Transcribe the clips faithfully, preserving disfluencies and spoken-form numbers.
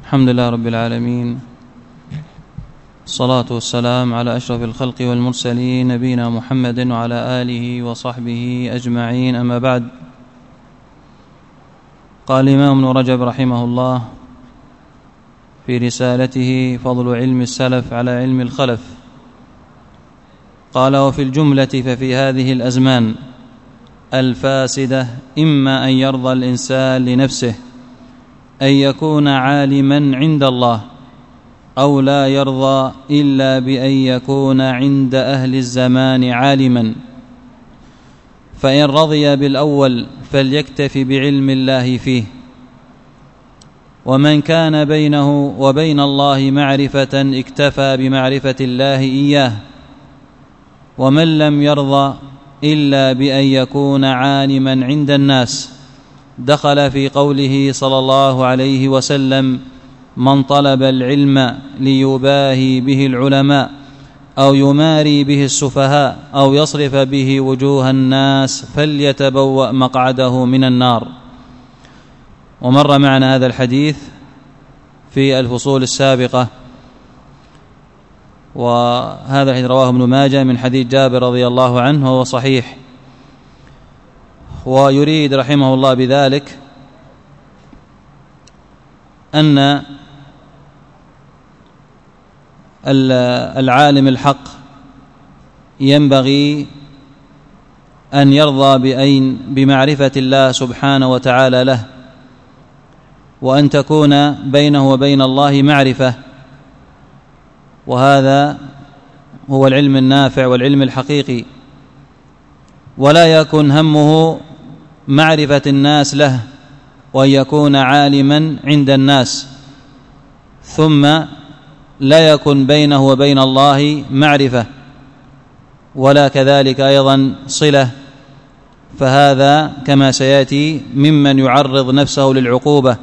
الحمد لله رب العالمين، الصلاة والسلام على أشرف الخلق والمرسلين نبينا محمد وعلى آله وصحبه أجمعين، أما بعد. قال الإمام ابن رجب رحمه الله في رسالته فضل علم السلف على علم الخلف، قال: وفي الجملة ففي هذه الأزمان الفاسدة إما أن يرضى الإنسان لنفسه أن يكون عالما عند الله، أو لا يرضى إلا بأن يكون عند أهل الزمان عالما، فإن رضي بالأول فليكتف بعلم الله فيه. ومن كان بينه وبين الله معرفة اكتفى بمعرفة الله إياه، ومن لم يرضى إلا بأن يكون عالما عند الناس دخل في قوله صلى الله عليه وسلم: من طلب العلم ليباهي به العلماء أو يماري به السفهاء أو يصرف به وجوه الناس فليتبوأ مقعده من النار. ومر معنا هذا الحديث في الفصول السابقة، وهذا الحديث رواه ابن ماجه من حديث جابر رضي الله عنه وهو صحيح. ويريد رحمه الله بذلك أن العالم الحق ينبغي أن يرضى بأين بمعرفة الله سبحانه وتعالى له، وأن تكون بينه وبين الله معرفة، وهذا هو العلم النافع والعلم الحقيقي. ولا يكن همه معرفة الناس له وأن يكون عالما عند الناس، ثم لا يكن بينه وبين الله معرفة ولا كذلك أيضا صلة، فهذا كما سيأتي ممن يعرض نفسه للعقوبة.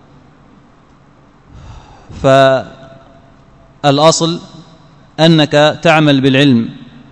فالأصل أنك تعمل بالعلم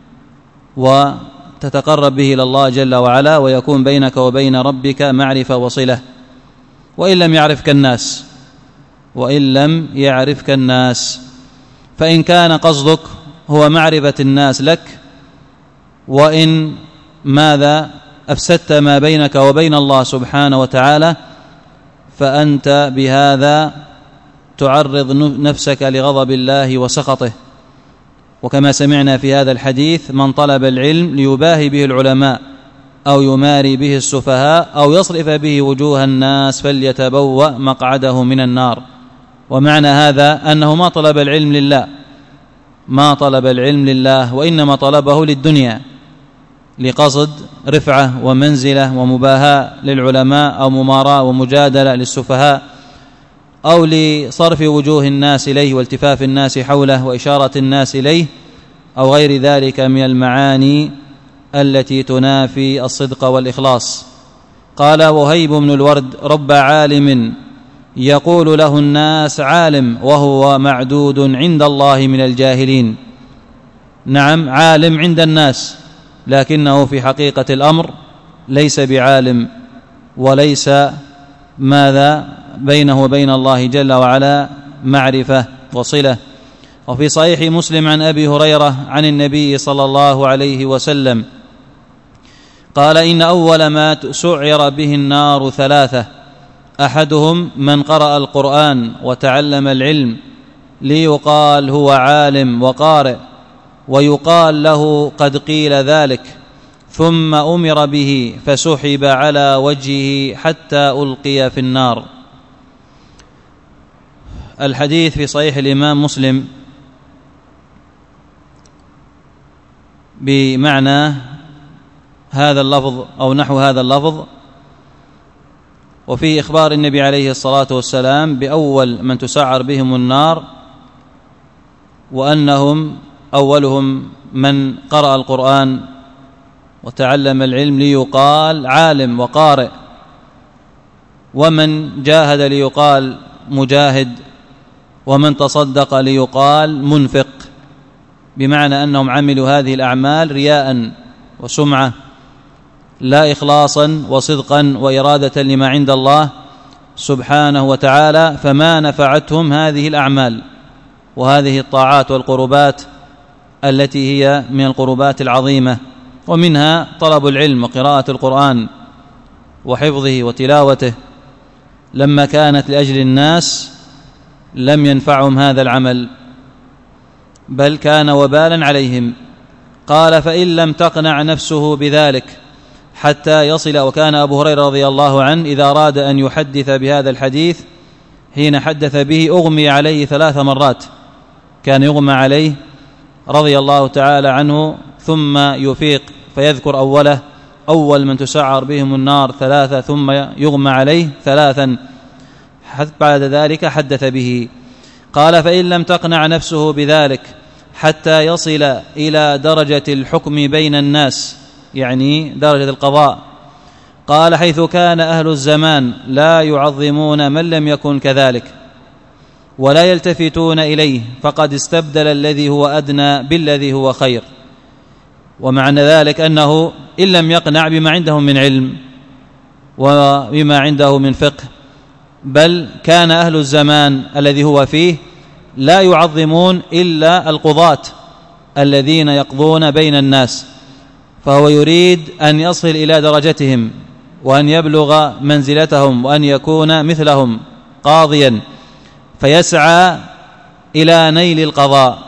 وتتقرب به إلى الله جل وعلا، ويكون بينك وبين ربك معرفة وصلة، وإن لم يعرفك الناس وإن لم يعرفك الناس فإن كان قصدك هو معرفة الناس لك، وإن ماذا أفسدت ما بينك وبين الله سبحانه وتعالى، فأنت بهذا تعرض نفسك لغضب الله وسخطه. وكما سمعنا في هذا الحديث: من طلب العلم ليباهي به العلماء أو يماري به السفهاء أو يصرف به وجوه الناس فليتبوأ مقعده من النار. ومعنى هذا أنه ما طلب العلم لله، ما طلب العلم لله، وإنما طلبه للدنيا، لقصد رفعة ومنزلة ومباهاة للعلماء، أو مماراة ومجادلة للسفهاء، أو لصرف وجوه الناس إليه والتفاف الناس حوله وإشارة الناس إليه، أو غير ذلك من المعاني التي تنافي الصدق والإخلاص. قال وهيب بن الورد: رب عالم يقول له الناس عالم وهو معدود عند الله من الجاهلين. نعم، عالم عند الناس، لكنه في حقيقة الأمر ليس بعالم، وليس ماذا بينه وبين الله جل وعلا معرفة وصلة. وفي صحيح مسلم عن أبي هريرة عن النبي صلى الله عليه وسلم قال: إن أول ما سعر به النار ثلاثة: أحدهم من قرأ القرآن وتعلم العلم ليقال هو عالم وقارئ، ويقال له قد قيل ذلك، ثم أمر به فسحب على وجهه حتى ألقي في النار. الحديث في صحيح الإمام مسلم بمعنى هذا اللفظ أو نحو هذا اللفظ، وفي إخبار النبي عليه الصلاة والسلام بأول من تسعر بهم النار، وأنهم أولهم من قرأ القرآن وتعلم العلم ليقال عالم وقارئ، ومن جاهد ليقال مجاهد، ومن تصدق ليقال منفق، بمعنى أنهم عملوا هذه الأعمال رياء وسمعة، لا إخلاصا وصدقا وإرادة لما عند الله سبحانه وتعالى، فما نفعتهم هذه الأعمال وهذه الطاعات والقربات التي هي من القربات العظيمة، ومنها طلب العلم وقراءة القرآن وحفظه وتلاوته. لما كانت لأجل الناس لم ينفعهم هذا العمل، بل كان وبالا عليهم. قال: فإن لم تقنع نفسه بذلك حتى يصل. وكان أبو هريرة رضي الله عنه إذا أراد أن يحدث بهذا الحديث حين حدث به أغمي عليه ثلاث مرات، كان يغمى عليه رضي الله تعالى عنه ثم يفيق فيذكر أوله أول من تسعر بهم النار ثلاثة، ثم يغمى عليه ثلاثا، بعد ذلك حدث به. قال: فإن لم تقنع نفسه بذلك حتى يصل إلى درجة الحكم بين الناس، يعني درجة القضاء. قال: حيث كان أهل الزمان لا يعظمون من لم يكن كذلك ولا يلتفتون إليه، فقد استبدل الذي هو أدنى بالذي هو خير. ومعنى ذلك أنه إن لم يقنع بما عندهم من علم وبما عنده من فقه، بل كان أهل الزمان الذي هو فيه لا يعظمون إلا القضاة الذين يقضون بين الناس، فهو يريد أن يصل إلى درجتهم وأن يبلغ منزلتهم وأن يكون مثلهم قاضيا، فيسعى إلى نيل القضاء.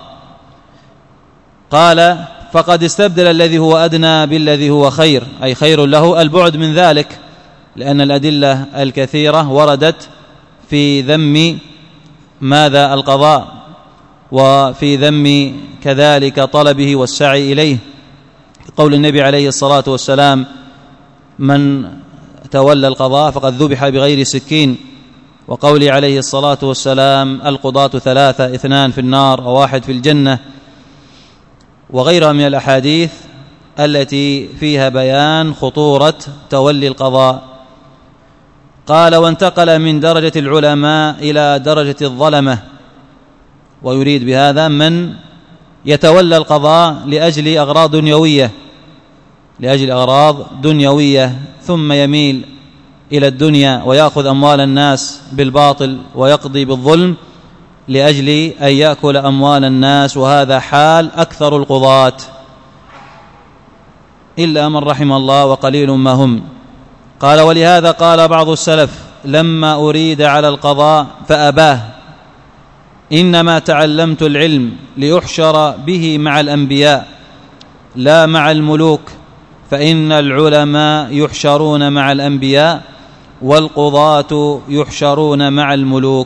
قال: فقد استبدل الذي هو أدنى بالذي هو خير، أي خير له البعد من ذلك، لأن الأدلة الكثيرة وردت في ذم ماذا القضاء، وفي ذم كذلك طلبه والسعي إليه. قول النبي عليه الصلاة والسلام: من تولى القضاء فقد ذبح بغير سكين. وقوله عليه الصلاة والسلام: القضاة ثلاثة، اثنان في النار وواحد في الجنة، وغيرها من الأحاديث التي فيها بيان خطورة تولي القضاء. قال: وانتقل من درجة العلماء إلى درجة الظلمة، ويريد بهذا من يتولى القضاء لأجل أغراض دنيوية لأجل أغراض دنيوية ثم يميل إلى الدنيا ويأخذ أموال الناس بالباطل ويقضي بالظلم لأجل أن يأكل أموال الناس، وهذا حال أكثر القضاة إلا من رحم الله وقليل ما هم. قال: ولهذا قال بعض السلف لما أريد على القضاء فأباه: إنما تعلمت العلم ليحشر به مع الأنبياء لا مع الملوك، فإن العلماء يحشرون مع الأنبياء والقضاة يحشرون مع الملوك.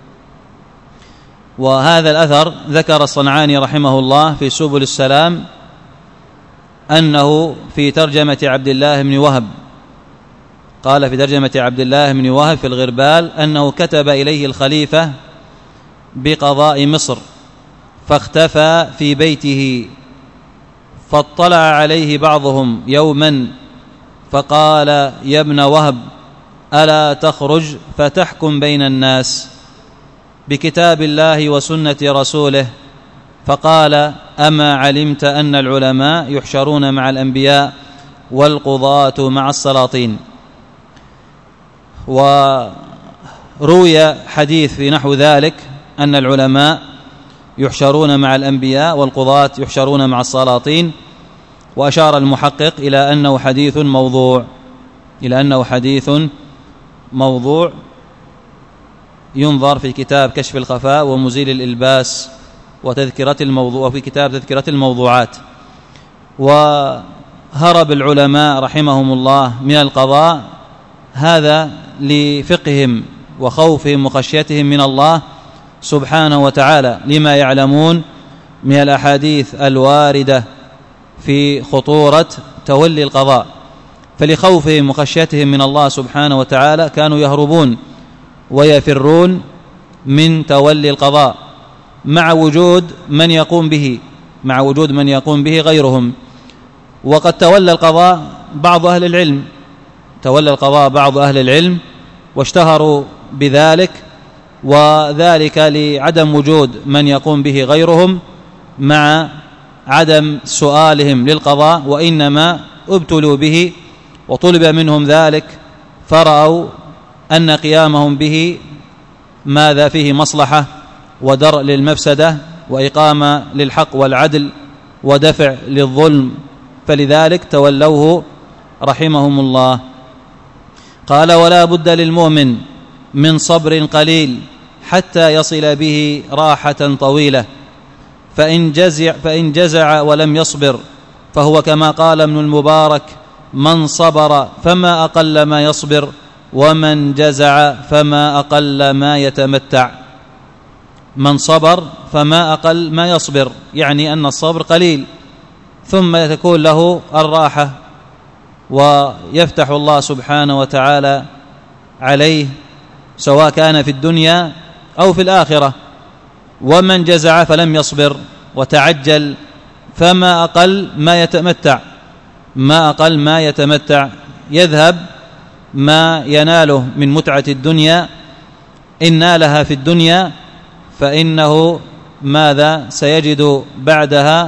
وهذا الأثر ذكر الصنعاني رحمه الله في سبل السلام أنه في ترجمة عبد الله بن وهب، قال في ترجمة عبد الله بن وهب في الغربال أنه كتب إليه الخليفة بقضاء مصر فاختفى في بيته، فاطلع عليه بعضهم يوما فقال: يا ابن وهب، ألا تخرج فتحكم بين الناس بكتاب الله وسنة رسوله؟ فقال: أما علمت أن العلماء يحشرون مع الأنبياء والقضاة مع السلاطين؟ وروي حديث في نحو ذلك أن العلماء يحشرون مع الأنبياء والقضاة يحشرون مع السلاطين، وأشار المحقق إلى أنه حديث موضوع إلى أنه حديث موضوع ينظر في كتاب كشف الخفاء ومزيل الإلباس وتذكرة الموضوع، وفي كتاب تذكرة الموضوعات. وهرب العلماء رحمهم الله من القضاء هذا لفقههم وخوفهم وخشيتهم من الله سبحانه وتعالى، لما يعلمون من الأحاديث الواردة في خطورة تولي القضاء، فلخوفهم وخشيتهم من الله سبحانه وتعالى كانوا يهربون ويفرون من تولي القضاء، مع وجود من يقوم به مع وجود من يقوم به غيرهم. وقد تولى القضاء بعض أهل العلم تولى القضاء بعض أهل العلم واشتهروا بذلك، وذلك لعدم وجود من يقوم به غيرهم مع عدم سؤالهم للقضاء، وإنما ابتلوا به وطلب منهم ذلك فرأوا أن قيامهم به ماذا فيه مصلحة ودرء للمفسدة وإقامة للحق والعدل ودفع للظلم، فلذلك تولوه رحمهم الله. قال: ولا بد للمؤمن من صبر قليل حتى يصل به راحة طويلة، فإن جزع, فإن جزع ولم يصبر فهو كما قال ابن المبارك: من صبر فما أقل ما يصبر، ومن جزع فما أقل ما يتمتع. من صبر فما أقل ما يصبر، يعني أن الصبر قليل ثم تكون له الراحة ويفتح الله سبحانه وتعالى عليه سواء كان في الدنيا أو في الآخرة. ومن جزع فلم يصبر وتعجل فما أقل ما يتمتع، ما أقل ما يتمتع، يذهب ما يناله من متعة الدنيا إن نالها في الدنيا، فإنه ماذا سيجد بعدها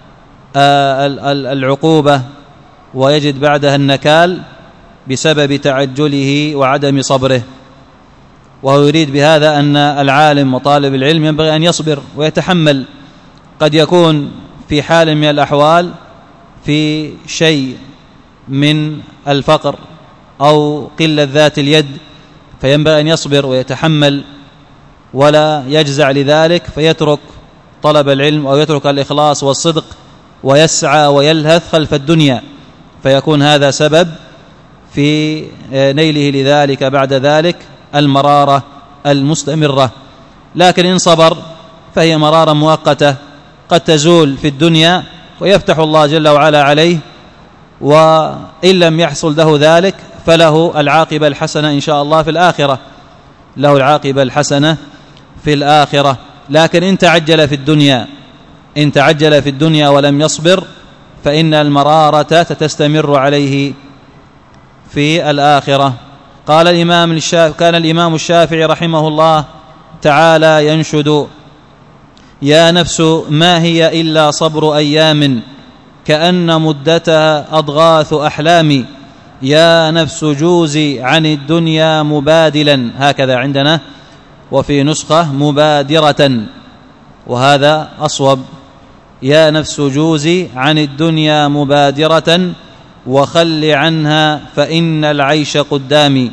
العقوبة ويجد بعدها النكال بسبب تعجله وعدم صبره. وهو يريد بهذا أن العالم وطالب العلم ينبغي أن يصبر ويتحمل. قد يكون في حال من الأحوال في شيء من الفقر أو قلة ذات اليد، فينبغي أن يصبر ويتحمل ولا يجزع لذلك فيترك طلب العلم أو يترك الإخلاص والصدق ويسعى ويلهث خلف الدنيا، فيكون هذا سبب في نيله لذلك بعد ذلك المرارة المستمرة. لكن إن صبر فهي مرارة مؤقتة قد تزول في الدنيا ويفتح الله جل وعلا عليه، وإن لم يحصل له ذلك فله العاقبة الحسنة إن شاء الله في الآخرة، له العاقبة الحسنة في الآخرة. لكن إن تعجل في الدنيا إن تعجل في الدنيا ولم يصبر فإن المرارة تستمر عليه في الآخرة. قال الإمام الشافعي: كان الإمام الشافعي رحمه الله تعالى ينشد: يا نفس ما هي إلا صبر أيام كأن مدتها أضغاث أحلام، يا نفس جوزي عن الدنيا مبادلا، هكذا عندنا، وفي نسخة مبادرة، وهذا أصوب: يا نفس جوزي عن الدنيا مبادرة وخل عنها فإن العيش قدامي.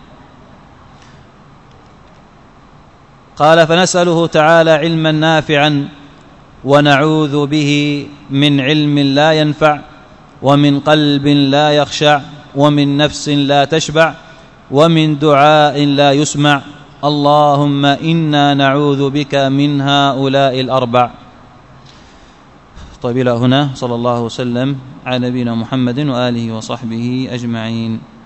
قال: فنسأله تعالى علما نافعا ونعوذ به من علم لا ينفع، ومن قلب لا يخشع، ومن نفس لا تشبع، ومن دعاء لا يسمع، اللهم إنا نعوذ بك من هؤلاء الأربع. طيب، إلى هنا. صلى الله وسلم على نبينا محمد وآله وصحبه أجمعين.